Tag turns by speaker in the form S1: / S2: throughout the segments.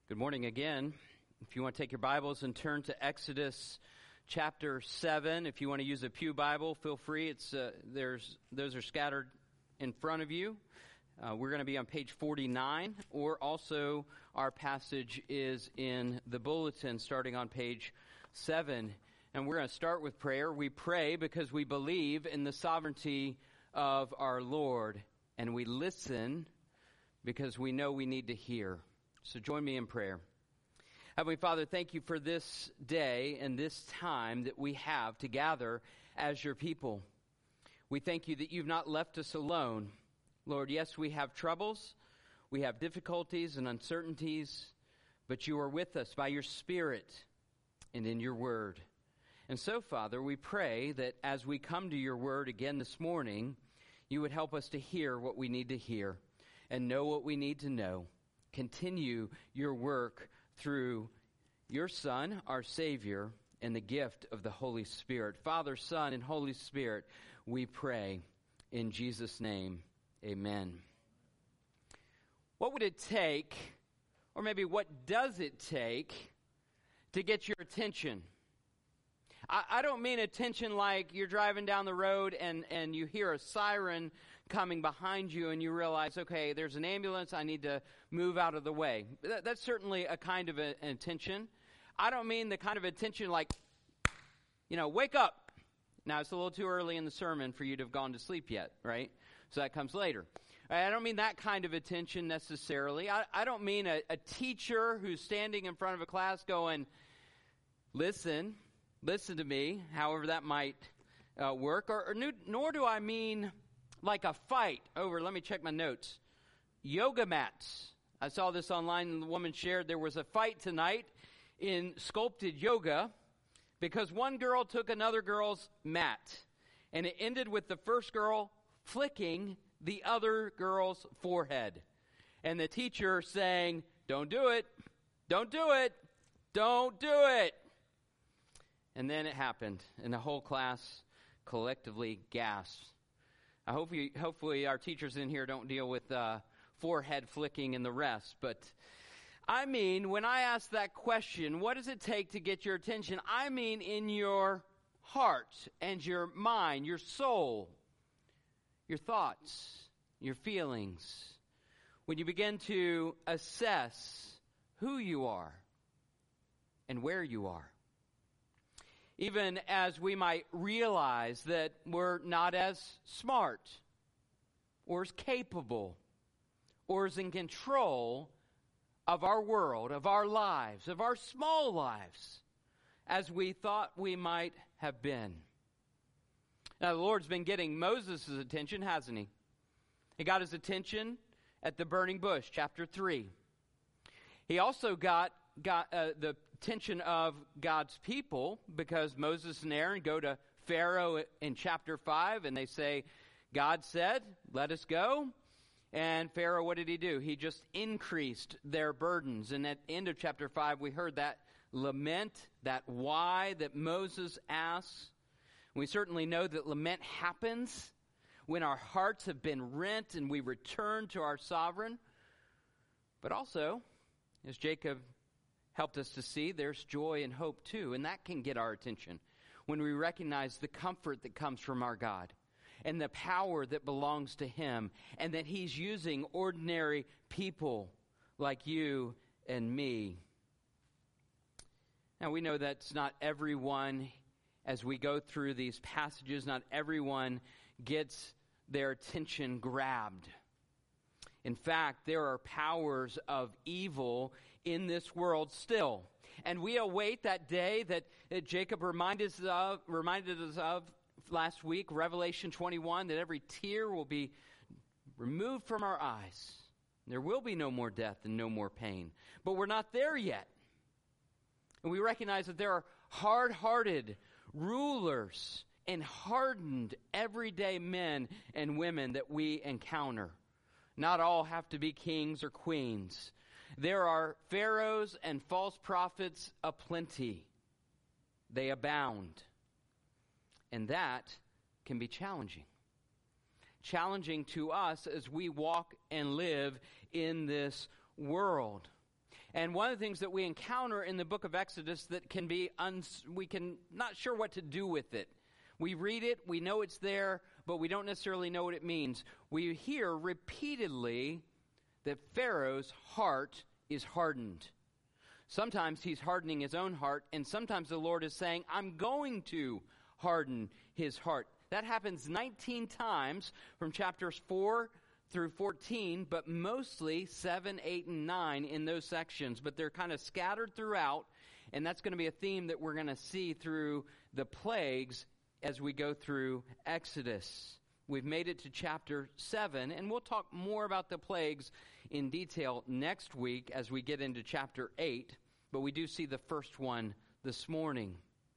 S1: Good morning again. If you want to take your Bibles and turn to Exodus chapter 7, if you want to use a pew Bible, feel free. Those are scattered in front of you. We're going to be on page 49, or also our passage is in the bulletin starting on page 7. And we're going to start with prayer. We pray because we believe in the sovereignty of our Lord, and we listen because we know we need to hear. So join me in prayer. Heavenly Father, thank you for this day and this time that we have to gather as your people. We thank you that you've not left us alone. Lord, yes, we have troubles, we have difficulties and uncertainties, but you are with us by your Spirit and in your word. And so, Father, we pray that as we come to your word again this morning, you would help us to hear what we need to hear and know what we need to know. Continue your work through your Son, our Savior, and the gift of the Holy Spirit. Father, Son, and Holy Spirit, we pray in Jesus' name. Amen. What would it take, or maybe what does it take, to get your attention? I don't mean attention like you're driving down the road and you hear a siren coming behind you and you realize, okay, there's an ambulance, I need to move out of the way. That's certainly a kind of an attention. I don't mean the kind of attention like, wake up. Now, it's a little too early in the sermon for you to have gone to sleep yet, right? So that comes later. I don't mean that kind of attention necessarily. I don't mean a teacher who's standing in front of a class going, listen to me, however that might work. Nor do I mean like a fight over, let me check my notes, yoga mats. I saw this online and the woman shared there was a fight tonight in sculpted yoga because one girl took another girl's mat. And it ended with the first girl flicking the other girl's forehead. And the teacher saying, don't do it, don't do it, don't do it. And then it happened, and the whole class collectively gasped. Hopefully our teachers in here don't deal with forehead flicking and the rest. But I mean, when I ask that question, what does it take to get your attention? I mean in your heart and your mind, your soul, your thoughts, your feelings. When you begin to assess who you are and where you are. Even as we might realize that we're not as smart or as capable or as in control of our world, of our lives, of our small lives as we thought we might have been. Now, the Lord's been getting Moses' attention, hasn't he? He got his attention at the burning bush, chapter 3. He also got the attention of God's people because Moses and Aaron go to Pharaoh in chapter 5 and they say, God said, let us go. And Pharaoh, what did he do? He just increased their burdens. And at the end of chapter 5, we heard that lament, that why that Moses asks. We certainly know that lament happens when our hearts have been rent and we return to our sovereign. But also, as Jacob helped us to see, there's joy and hope too, and that can get our attention when we recognize the comfort that comes from our God and the power that belongs to him and that he's using ordinary people like you and me. Now, we know that's not everyone, as we go through these passages, not everyone gets their attention grabbed. In fact, there are powers of evil in this world still. And we await that day that Jacob reminded us of last week, Revelation 21, that every tear will be removed from our eyes. There will be no more death and no more pain. But we're not there yet. And we recognize that there are hard-hearted rulers and hardened everyday men and women that we encounter. Not all have to be kings or queens. There are pharaohs and false prophets aplenty. They abound. And that can be challenging. Challenging to us as we walk and live in this world. And one of the things that we encounter in the book of Exodus that can be, we can not sure what to do with it. We read it, we know it's there, but we don't necessarily know what it means. We hear repeatedly that Pharaoh's heart is hardened. Sometimes he's hardening his own heart, and sometimes the Lord is saying, I'm going to harden his heart. That happens 19 times from chapters 4 through 14, but mostly 7, 8, and 9 in those sections. But they're kind of scattered throughout, and that's going to be a theme that we're going to see through the plagues as we go through Exodus. We've made it to chapter 7, and we'll talk more about the plagues in detail next week as we get into chapter 8, but we do see the first one this morning.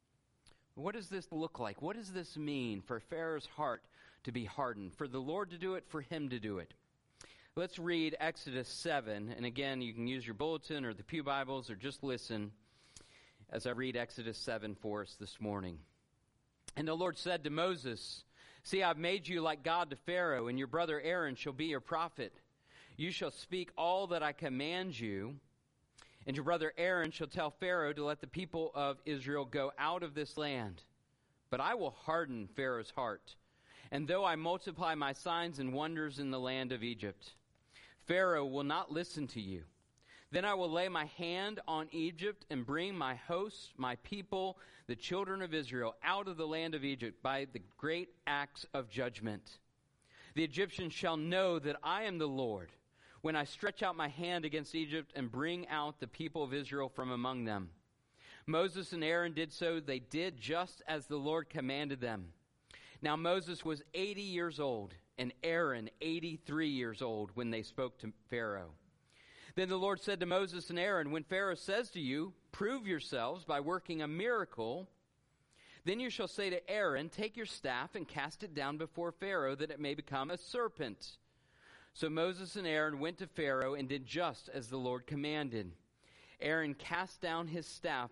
S1: What does this look like? What does this mean for Pharaoh's heart to be hardened? For the Lord to do it, for him to do it. Let's read Exodus 7, and again, you can use your bulletin or the Pew Bibles or just listen as I read Exodus 7 for us this morning. And the Lord said to Moses, See, I've made you like God to Pharaoh, and your brother Aaron shall be your prophet. You shall speak all that I command you, and your brother Aaron shall tell Pharaoh to let the people of Israel go out of this land. But I will harden Pharaoh's heart, and though I multiply my signs and wonders in the land of Egypt, Pharaoh will not listen to you. Then I will lay my hand on Egypt and bring my hosts, my people, the children of Israel, out of the land of Egypt by the great acts of judgment. The Egyptians shall know that I am the Lord when I stretch out my hand against Egypt and bring out the people of Israel from among them. Moses and Aaron did so. They did just as the Lord commanded them. Now Moses was 80 years old, and Aaron 83 years old when they spoke to Pharaoh. Then the Lord said to Moses and Aaron, When Pharaoh says to you, Prove yourselves by working a miracle, then you shall say to Aaron, Take your staff and cast it down before Pharaoh, that it may become a serpent. So Moses and Aaron went to Pharaoh and did just as the Lord commanded. Aaron cast down his staff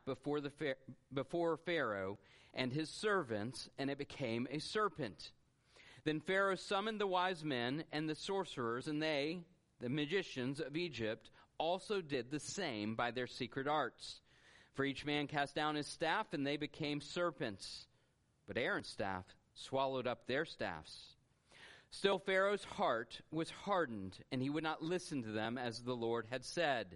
S1: before Pharaoh and his servants, and it became a serpent. Then Pharaoh summoned the wise men and the sorcerers, and they, the magicians of Egypt, also did the same by their secret arts. For each man cast down his staff, and they became serpents. But Aaron's staff swallowed up their staffs. Still Pharaoh's heart was hardened, and he would not listen to them as the Lord had said.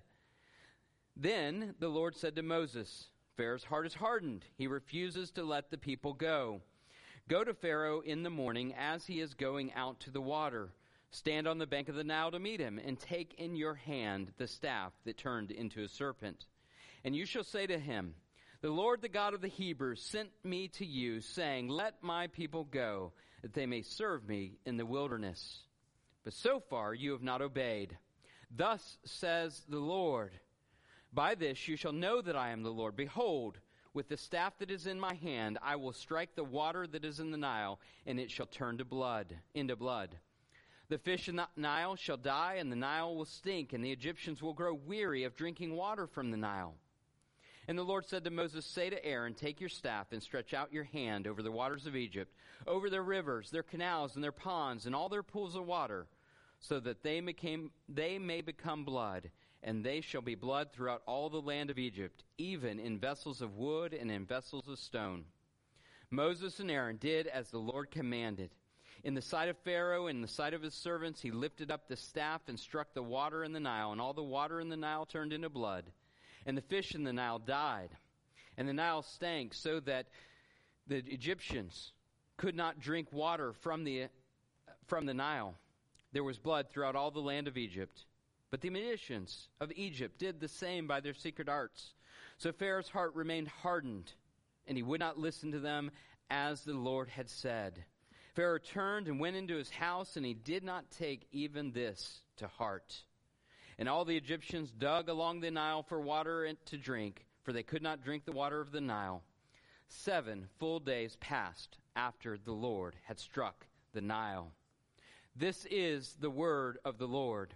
S1: Then the Lord said to Moses, Pharaoh's heart is hardened. He refuses to let the people go. Go to Pharaoh in the morning as he is going out to the water. Stand on the bank of the Nile to meet him, and take in your hand the staff that turned into a serpent. And you shall say to him, The Lord, the God of the Hebrews, sent me to you, saying, Let my people go, that they may serve me in the wilderness. But so far you have not obeyed. Thus says the Lord, By this you shall know that I am the Lord. Behold, with the staff that is in my hand, I will strike the water that is in the Nile, and it shall turn into blood. The fish in the Nile shall die, and the Nile will stink, and the Egyptians will grow weary of drinking water from the Nile. And the Lord said to Moses, Say to Aaron, Take your staff and stretch out your hand over the waters of Egypt, over their rivers, their canals, and their ponds, and all their pools of water, so that they may become blood, and they shall be blood throughout all the land of Egypt, even in vessels of wood and in vessels of stone. Moses and Aaron did as the Lord commanded. In the sight of Pharaoh and in the sight of his servants, he lifted up the staff and struck the water in the Nile, and all the water in the Nile turned into blood. And the fish in the Nile died, and the Nile stank, so that the Egyptians could not drink water from the Nile. There was blood throughout all the land of Egypt. But the magicians of Egypt did the same by their secret arts. So Pharaoh's heart remained hardened, and he would not listen to them as the Lord had said. Pharaoh turned and went into his house, and he did not take even this to heart. And all the Egyptians dug along the Nile for water to drink, for they could not drink the water of the Nile. 7 full days passed after the Lord had struck the Nile. This is the word of the Lord.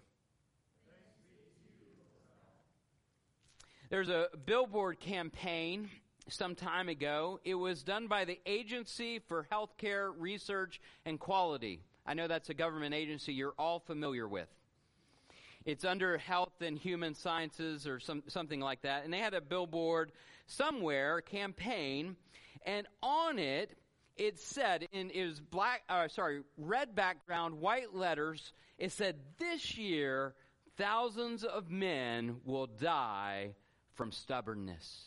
S1: There's a billboard campaign some time ago. It was done by the Agency for Healthcare Research and Quality. I know that's a government agency you're all familiar with. It's under Health and Human Sciences or something like that. And they had a billboard somewhere, a campaign, and on it, it said, it was red background, white letters. It said, "This year, thousands of men will die from stubbornness."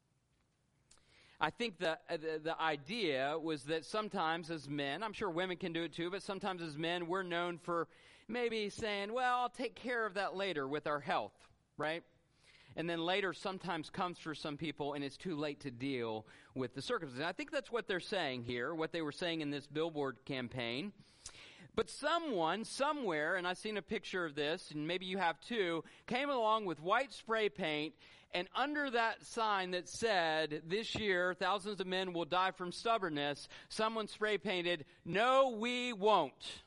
S1: I think the idea was that sometimes as men, I'm sure women can do it too, but sometimes as men, we're known for maybe saying, well, I'll take care of that later with our health, right? And then later sometimes comes for some people and it's too late to deal with the circumstances. I think that's what they're saying here, what they were saying in this billboard campaign. But someone, somewhere, and I've seen a picture of this, and maybe you have too, came along with white spray paint, and under that sign that said, "This year, thousands of men will die from stubbornness," someone spray painted, "No, we won't."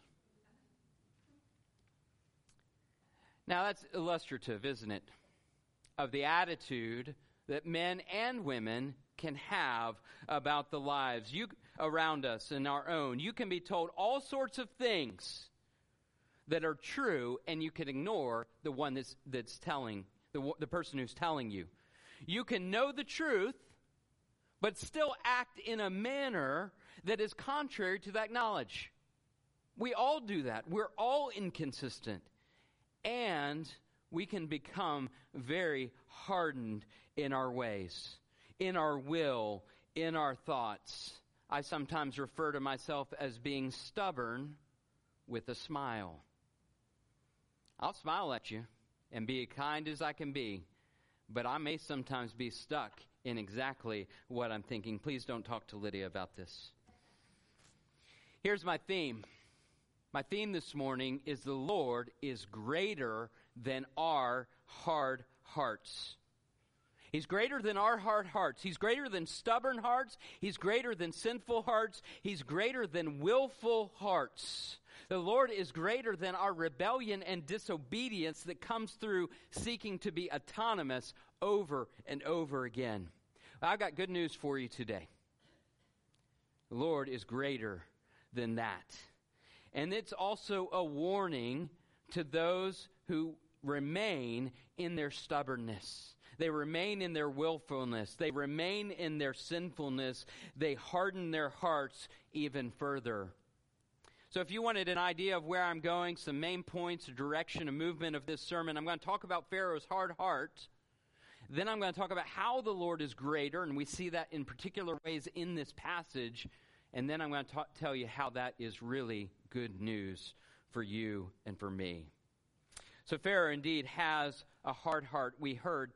S1: Now that's illustrative, isn't it, of the attitude that men and women can have about the lives around us and our own. You can be told all sorts of things that are true, and you can ignore the one that's telling, the person who's telling you. You can know the truth, but still act in a manner that is contrary to that knowledge. We all do that. We're all inconsistent. And we can become very hardened in our ways, in our will, in our thoughts. I sometimes refer to myself as being stubborn with a smile. I'll smile at you and be as kind as I can be, but I may sometimes be stuck in exactly what I'm thinking. Please don't talk to Lydia about this. Here's my theme. My theme this morning is the Lord is greater than our hard hearts. He's greater than our hard hearts. He's greater than stubborn hearts. He's greater than sinful hearts. He's greater than willful hearts. The Lord is greater than our rebellion and disobedience that comes through seeking to be autonomous over and over again. I've got good news for you today. The Lord is greater than that. And it's also a warning to those who remain in their stubbornness. They remain in their willfulness. They remain in their sinfulness. They harden their hearts even further. So if you wanted an idea of where I'm going, some main points, a direction, a movement of this sermon, I'm going to talk about Pharaoh's hard heart. Then I'm going to talk about how the Lord is greater, and we see that in particular ways in this passage. And then I'm going to tell you how that is really good news for you and for me. So Pharaoh indeed has a hard heart. We heard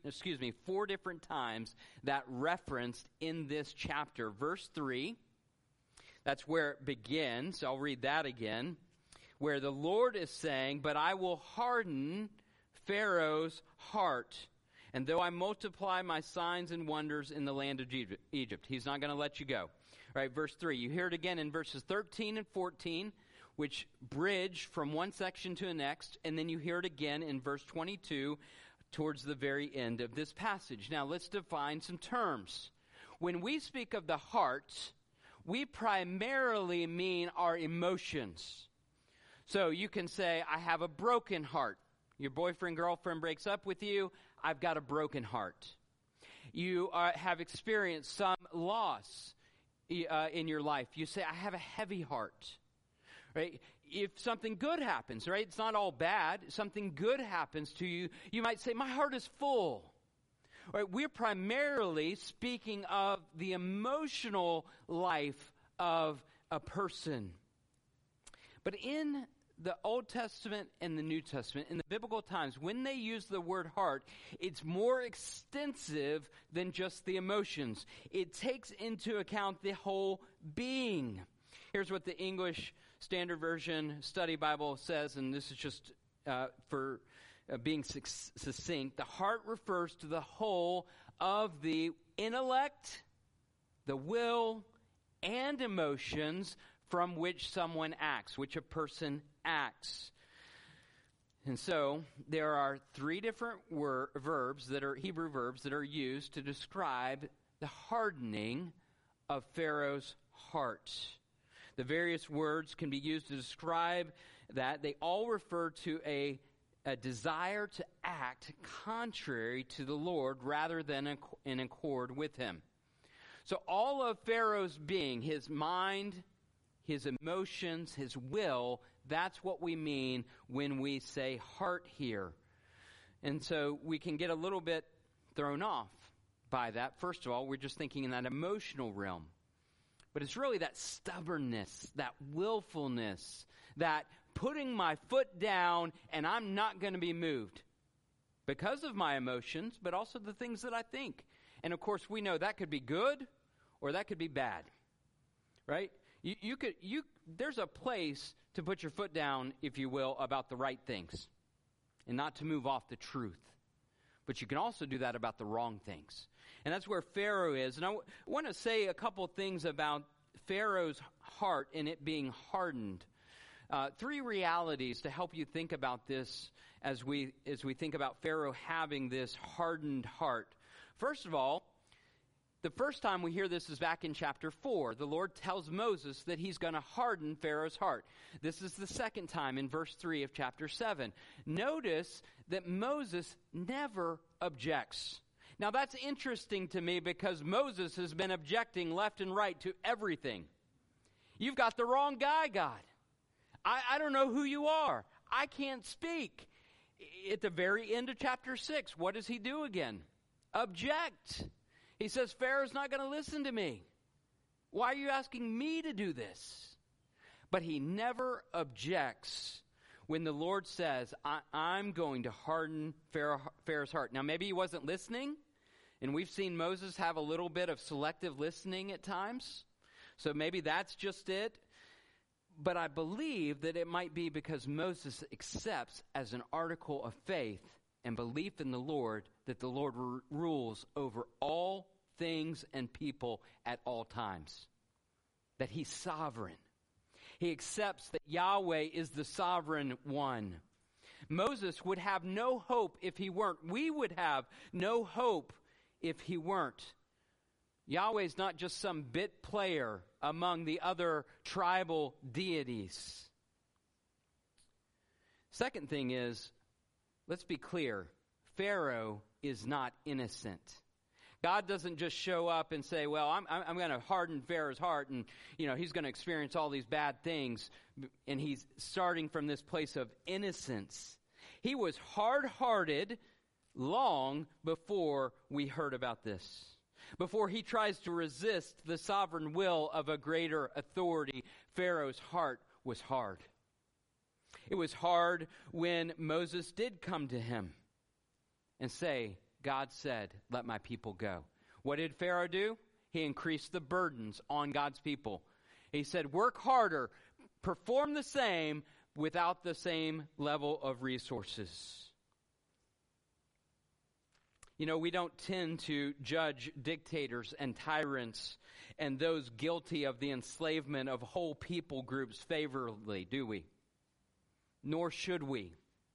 S1: 4 different times that referenced in this chapter. Verse 3, that's where it begins. I'll read that again. Where the Lord is saying, "But I will harden Pharaoh's heart. And though I multiply my signs and wonders in the land of Egypt," he's not going to let you go. Right, verse 3. You hear it again in verses 13 and 14, which bridge from one section to the next. And then you hear it again in verse 22 towards the very end of this passage. Now let's define some terms. When we speak of the heart, we primarily mean our emotions. So you can say, "I have a broken heart." Your boyfriend, girlfriend breaks up with you. "I've got a broken heart." You have experienced some loss in your life. You say, "I have a heavy heart." Right? If something good happens, right? It's not all bad. Something good happens to you. You might say, "My heart is full." Right? We're primarily speaking of the emotional life of a person. But in the Old Testament and the New Testament, in the biblical times, when they use the word heart, it's more extensive than just the emotions. It takes into account the whole being. Here's what the English Standard Version Study Bible says, and this is just for being succinct. The heart refers to the whole of the intellect, the will, and emotions from which someone acts, which a person acts. And so there are 3 different verbs that are Hebrew verbs that are used to describe the hardening of Pharaoh's heart. The various words can be used to describe that. They all refer to a a desire to act contrary to the Lord rather than in accord with him. So all of Pharaoh's being, his mind, his emotions, his will, that's what we mean when we say heart here. And so we can get a little bit thrown off by that. First of all, we're just thinking in that emotional realm. But it's really that stubbornness, that willfulness, that putting my foot down and I'm not going to be moved because of my emotions, but also the things that I think. And of course, we know that could be good or that could be bad, right? There's a place to put your foot down, if you will, about the right things and not to move off the truth. But you can also do that about the wrong things. And that's where Pharaoh is. And I want to say a couple things about Pharaoh's heart and it being hardened. Three realities to help you think about this as we think about Pharaoh having this hardened heart. First of all, the first time we hear this is back in chapter 4. The Lord tells Moses that he's going to harden Pharaoh's heart. This is the second time in verse 3 of chapter 7. Notice that Moses never objects. Now that's interesting to me because Moses has been objecting left and right to everything. You've got the wrong guy, God. I don't know who you are. I can't speak. At the very end of chapter 6, what does he do again? Object. He says, Pharaoh's not going to listen to me. Why are you asking me to do this? But he never objects when the Lord says, I'm going to harden Pharaoh's heart. Now, maybe he wasn't listening, and we've seen Moses have a little bit of selective listening at times. So maybe that's just it. But I believe that it might be because Moses accepts as an article of faith and belief in the Lord that the Lord rules over all things and people at all times. That he's sovereign. He accepts that Yahweh is the sovereign one. Moses would have no hope if he weren't. We would have no hope if he weren't. Yahweh's not just some bit player among the other tribal deities. Second thing is, let's be clear, Pharaoh is not innocent. God doesn't just show up and say, well, I'm going to harden Pharaoh's heart and, he's going to experience all these bad things. And he's starting from this place of innocence. He was hard-hearted long before we heard about this. Before he tries to resist the sovereign will of a greater authority, Pharaoh's heart was hard. It was hard when Moses did come to him and say, God said, let my people go. What did Pharaoh do? He increased the burdens on God's people. He said, work harder, perform the same without the same level of resources. We don't tend to judge dictators and tyrants and those guilty of the enslavement of whole people groups favorably, do we? Nor should we.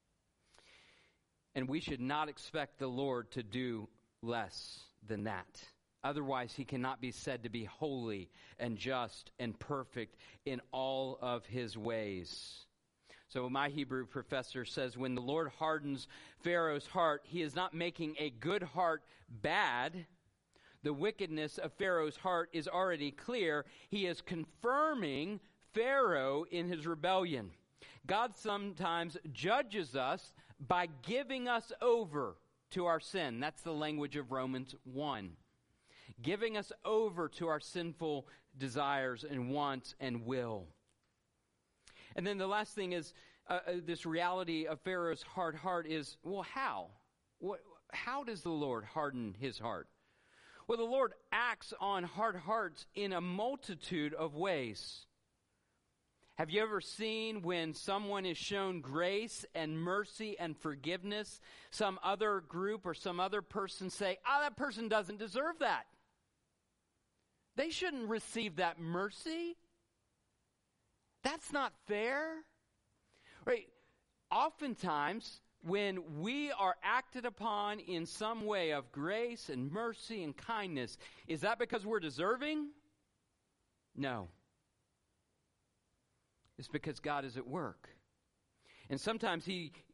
S1: And we should not expect the Lord to do less than that. Otherwise, he cannot be said to be holy and just and perfect in all of his ways. So my Hebrew professor says when the Lord hardens Pharaoh's heart, he is not making a good heart bad. The wickedness of Pharaoh's heart is already clear. He is confirming Pharaoh in his rebellion. God sometimes judges us by giving us over to our sin. That's the language of Romans 1. Giving us over to our sinful desires and wants and will. And then the last thing is this reality of Pharaoh's hard heart is, well, how? How does the Lord harden his heart? Well, the Lord acts on hard hearts in a multitude of ways. Have you ever seen when someone is shown grace and mercy and forgiveness, some other group or some other person say, that person doesn't deserve that. They shouldn't receive that mercy. That's not fair. Right? Oftentimes, when we are acted upon in some way of grace and mercy and kindness, is that because we're deserving? No. It's because God is at work. And sometimes he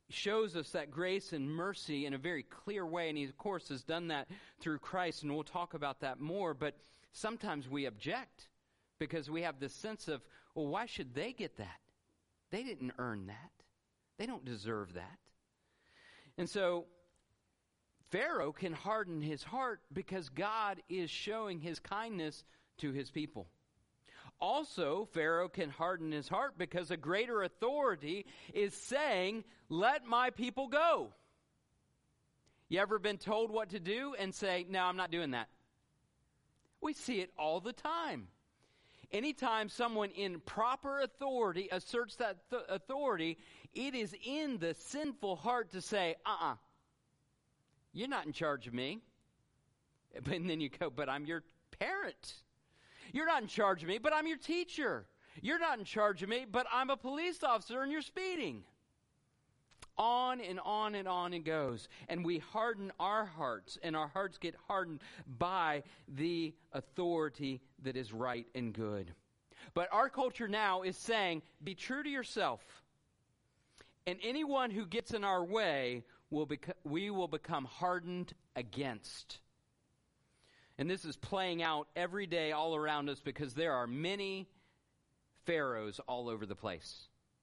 S1: shows us that grace and mercy in a very clear way, and he, of course, has done that through Christ, and we'll talk about that more, but sometimes we object because we have this sense of, well, why should they get that? They didn't earn that. They don't deserve that. And so Pharaoh can harden his heart because God is showing his kindness to his people. Also, Pharaoh can harden his heart because a greater authority is saying, let my people go. You ever been told what to do and say, no, I'm not doing that? We see it all the time. Anytime someone in proper authority asserts that authority, it is in the sinful heart to say, you're not in charge of me. And then you go, but I'm your parent. You're not in charge of me, but I'm your teacher. You're not in charge of me, but I'm a police officer and you're speeding. On and on and on it goes. And we harden our hearts, and our hearts get hardened by the authority that is right and good. But our culture now is saying, be true to yourself. And anyone who gets in our way, we will become hardened against. And this is playing out every day all around us because there are many pharaohs all over the place.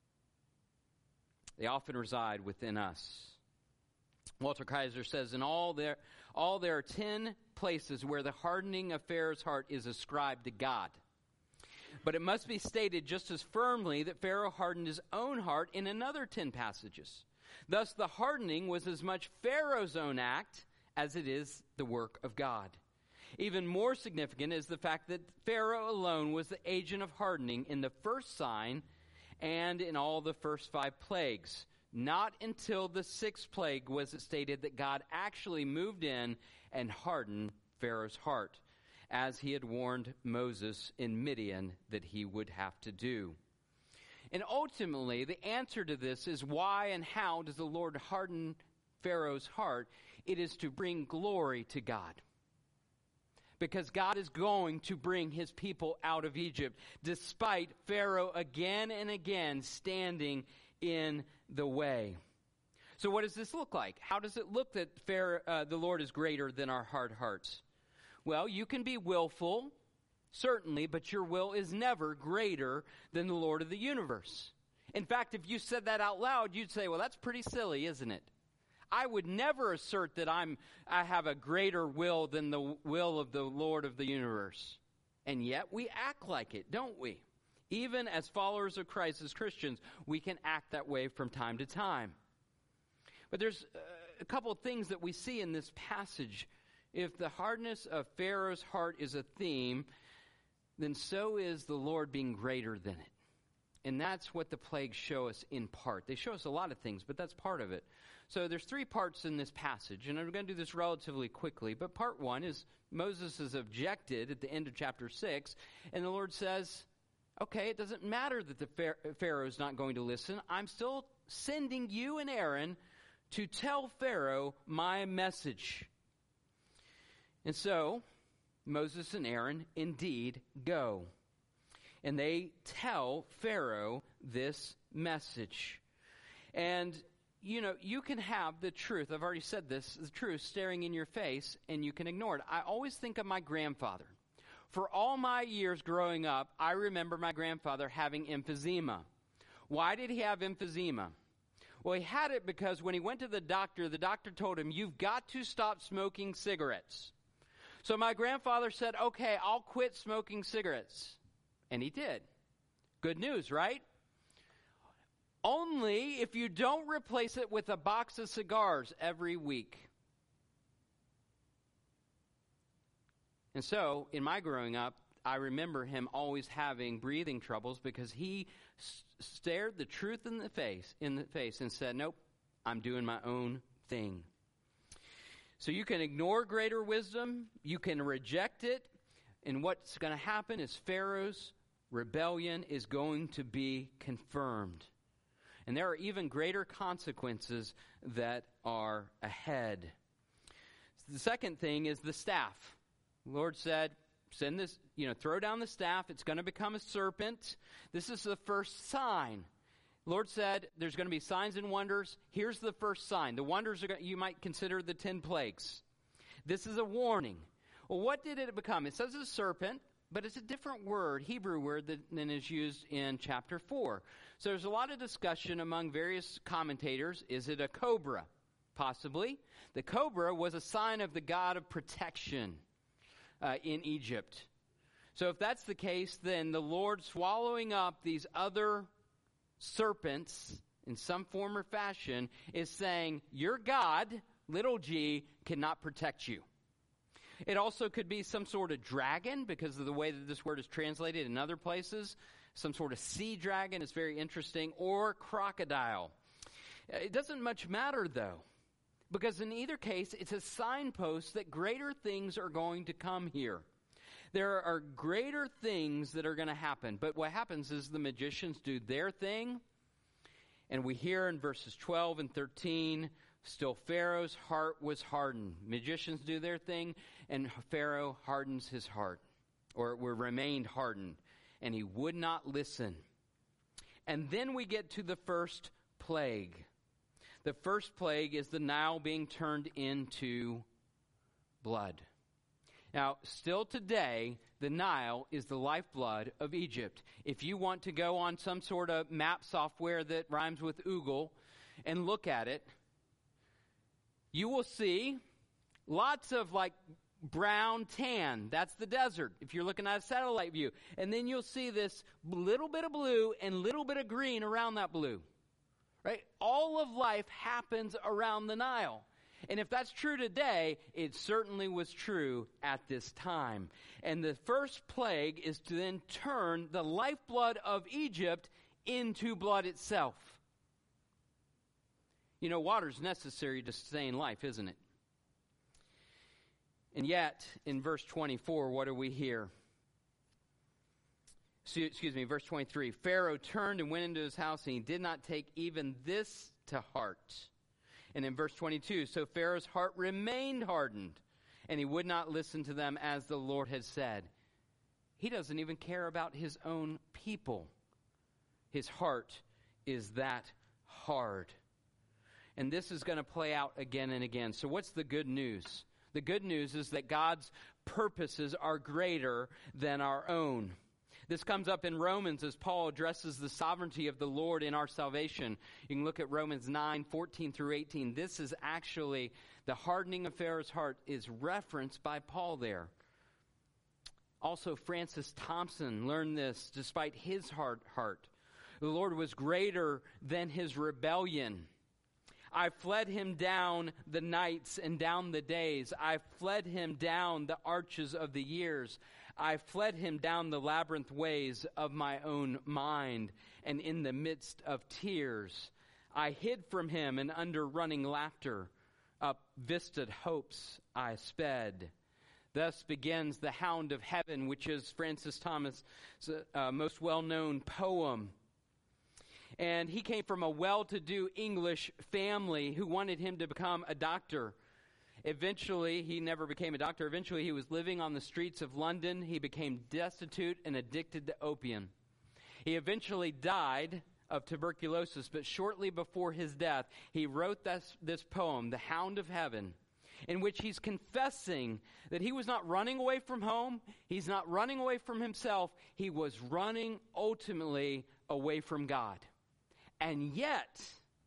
S1: They often reside within us. Walter Kaiser says, in all there are 10 places where the hardening of Pharaoh's heart is ascribed to God. But it must be stated just as firmly that Pharaoh hardened his own heart in another 10 passages. Thus, the hardening was as much Pharaoh's own act as it is the work of God. Even more significant is the fact that Pharaoh alone was the agent of hardening in the first sign and in all the first 5 plagues. Not until the 6th plague was it stated that God actually moved in and hardened Pharaoh's heart, as he had warned Moses in Midian that he would have to do. And ultimately, the answer to this is why and how does the Lord harden Pharaoh's heart? It is to bring glory to God. Because God is going to bring his people out of Egypt, despite Pharaoh again and again standing in the way. So what does this look like? How does it look that the Lord is greater than our hard hearts? Well, you can be willful, certainly, but your will is never greater than the Lord of the universe. In fact, if you said that out loud, you'd say, well, that's pretty silly, isn't it? I would never assert that I have a greater will than the will of the Lord of the universe. And yet we act like it, don't we? Even as followers of Christ, as Christians, we can act that way from time to time. But there's a couple of things that we see in this passage. If the hardness of Pharaoh's heart is a theme, then so is the Lord being greater than it. And that's what the plagues show us in part. They show us a lot of things, but that's part of it. So there's 3 parts in this passage, and I'm going to do this relatively quickly. But part 1 is Moses has objected at the end of chapter 6, and the Lord says, okay, it doesn't matter that the Pharaoh's not going to listen. I'm still sending you and Aaron to tell Pharaoh my message. And so Moses and Aaron indeed go. And they tell Pharaoh this message. And, you can have the truth. I've already said this, the truth staring in your face, and you can ignore it. I always think of my grandfather. For all my years growing up, I remember my grandfather having emphysema. Why did he have emphysema? Well, he had it because when he went to the doctor told him, you've got to stop smoking cigarettes. So my grandfather said, okay, I'll quit smoking cigarettes. And he did. Good news, right? Only if you don't replace it with a box of cigars every week. And so, in my growing up, I remember him always having breathing troubles because he stared the truth in the face and said, nope, I'm doing my own thing. So you can ignore greater wisdom, you can reject it, and what's going to happen is Pharaoh's rebellion is going to be confirmed. And there are even greater consequences that are ahead. The second thing is the staff. The Lord said, send this, throw down the staff. It's going to become a serpent. This is the first sign. Lord said there's going to be signs and wonders. Here's the first sign. The wonders you might consider the 10 plagues. This is a warning. Well, what did it become? It says a serpent, but it's a different word, Hebrew word, than is used in chapter 4. So there's a lot of discussion among various commentators. Is it a cobra? Possibly. The cobra was a sign of the God of protection in Egypt. So if that's the case, then the Lord swallowing up these other serpents in some form or fashion is saying, your God, little g, cannot protect you. It also could be some sort of dragon, because of the way that this word is translated in other places. Some sort of sea dragon is very interesting, or crocodile. It doesn't much matter, though, because in either case, it's a signpost that greater things are going to come here. There are greater things that are going to happen. But what happens is the magicians do their thing, and we hear in verses 12 and 13, still Pharaoh's heart was hardened. Magicians do their thing, and Pharaoh hardens his heart, or remained hardened, and he would not listen. And then we get to the first plague. The first plague is the Nile being turned into blood. Now, still today, the Nile is the lifeblood of Egypt. If you want to go on some sort of map software that rhymes with Oogle and look at it, you will see lots of like brown tan. That's the desert, if you're looking at a satellite view. And then you'll see this little bit of blue and little bit of green around that blue. Right? All of life happens around the Nile. And if that's true today, it certainly was true at this time. And the first plague is to then turn the lifeblood of Egypt into blood itself. You know, water's necessary to sustain life, isn't it? And yet, in verse 24, what do we hear? Verse 23. Pharaoh turned and went into his house, and he did not take even this to heart. And in verse 22, so Pharaoh's heart remained hardened, and he would not listen to them as the Lord had said. He doesn't even care about his own people. His heart is that hard. And this is going to play out again and again. So what's the good news? The good news is that God's purposes are greater than our own. This comes up in Romans as Paul addresses the sovereignty of the Lord in our salvation. You can look at Romans 9:14 through 18. This is actually, the hardening of Pharaoh's heart is referenced by Paul there. Also, Francis Thompson learned this despite his hard heart. The Lord was greater than his rebellion. I fled him down the nights and down the days. I fled him down the arches of the years. I fled him down the labyrinth ways of my own mind, and in the midst of tears, I hid from him, and under running laughter, up vistaed hopes I sped. Thus begins The Hound of Heaven, which is Francis Thomas' most well-known poem. And he came from a well-to-do English family who wanted him to become a doctor. Eventually, he never became a doctor. Eventually, he was living on the streets of London. He became destitute and addicted to opium. He eventually died of tuberculosis, but shortly before his death, he wrote this poem, The Hound of Heaven, in which he's confessing that he was not running away from home. He's not running away from himself. He was running ultimately away from God. And yet,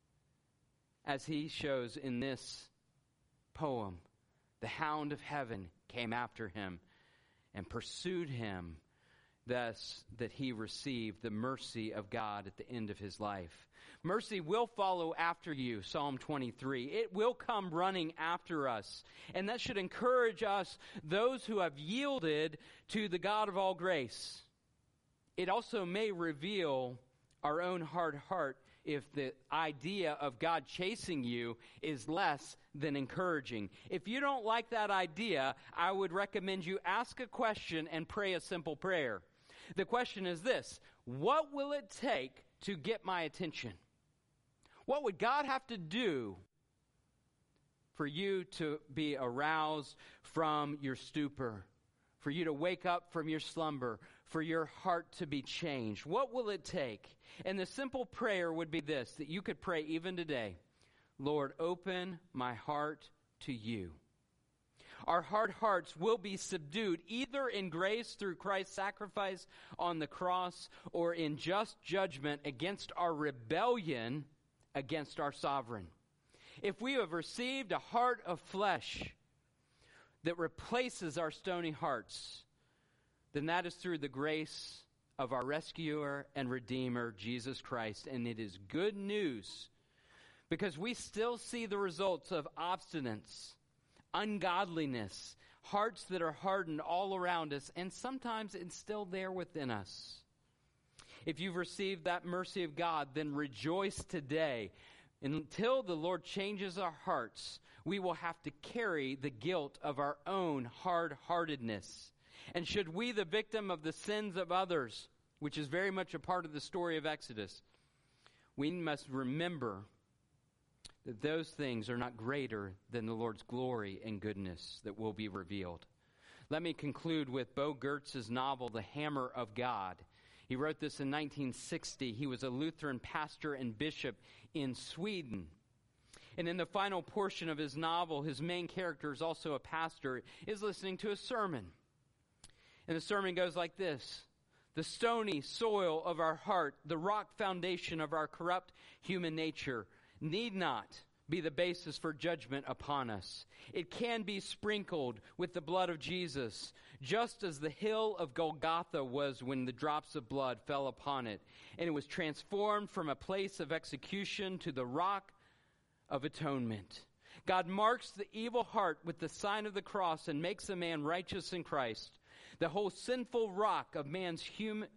S1: as he shows in this poem, the Hound of Heaven came after him and pursued him, thus that he received the mercy of God at the end of his life. Mercy will follow after you, Psalm 23. It will come running after us. And that should encourage us, those who have yielded to the God of all grace. It also may reveal our own hard heart if the idea of God chasing you is less than encouraging. If you don't like that idea, I would recommend you ask a question and pray a simple prayer. The question is this: what will it take to get my attention? What would God have to do for you to be aroused from your stupor, for you to wake up from your slumber, for your heart to be changed? What will it take? And the simple prayer would be this, that you could pray even today. Lord, open my heart to you. Our hard hearts will be subdued either in grace through Christ's sacrifice on the cross or in just judgment against our rebellion against our sovereign. If we have received a heart of flesh that replaces our stony hearts, then that is through the grace of our rescuer and redeemer, Jesus Christ. And it is good news because we still see the results of obstinance, ungodliness, hearts that are hardened all around us, and sometimes it's still there within us. If you've received that mercy of God, then rejoice today. Until the Lord changes our hearts, we will have to carry the guilt of our own hard-heartedness. And should we, the victim of the sins of others, which is very much a part of the story of Exodus, we must remember that those things are not greater than the Lord's glory and goodness that will be revealed. Let me conclude with Bo Gertz's novel, The Hammer of God. He wrote this in 1960. He was a Lutheran pastor and bishop in Sweden. And in the final portion of his novel, his main character is also a pastor, is listening to a sermon. And the sermon goes like this: the stony soil of our heart, the rock foundation of our corrupt human nature, need not be the basis for judgment upon us. It can be sprinkled with the blood of Jesus, just as the hill of Golgotha was when the drops of blood fell upon it. And it was transformed from a place of execution to the rock of atonement. God marks the evil heart with the sign of the cross and makes a man righteous in Christ. The whole sinful rock of man's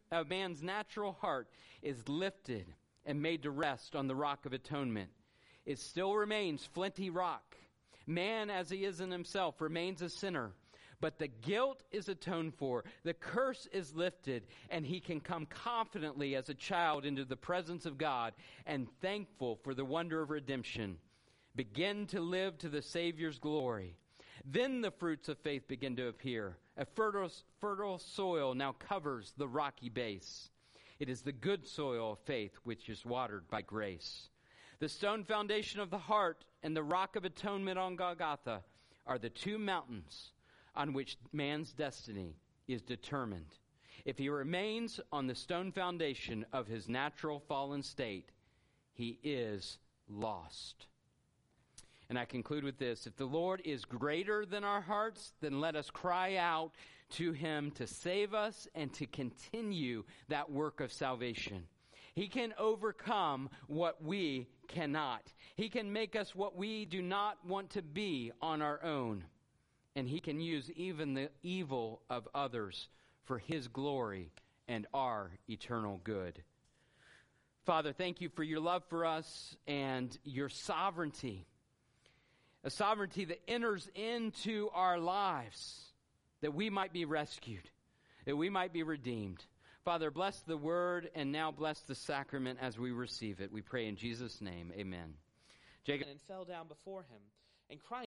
S1: natural heart is lifted and made to rest on the rock of atonement. It still remains flinty rock. Man, as he is in himself, remains a sinner. But the guilt is atoned for, the curse is lifted, and he can come confidently as a child into the presence of God and thankful for the wonder of redemption. Begin to live to the Savior's glory. Then the fruits of faith begin to appear. A fertile soil now covers the rocky base. It is the good soil of faith which is watered by grace. The stone foundation of the heart and the rock of atonement on Golgotha are the two mountains on which man's destiny is determined. If he remains on the stone foundation of his natural fallen state, he is lost. And I conclude with this: if the Lord is greater than our hearts, then let us cry out to him to save us and to continue that work of salvation. He can overcome what we cannot. He can make us what we do not want to be on our own. And he can use even the evil of others for his glory and our eternal good. Father, thank you for your love for us and your sovereignty. A sovereignty that enters into our lives, that we might be rescued, that we might be redeemed. Father, bless the word and now bless the sacrament as we receive it. We pray in Jesus' name, amen.
S2: Jacob and fell down before him, and Christ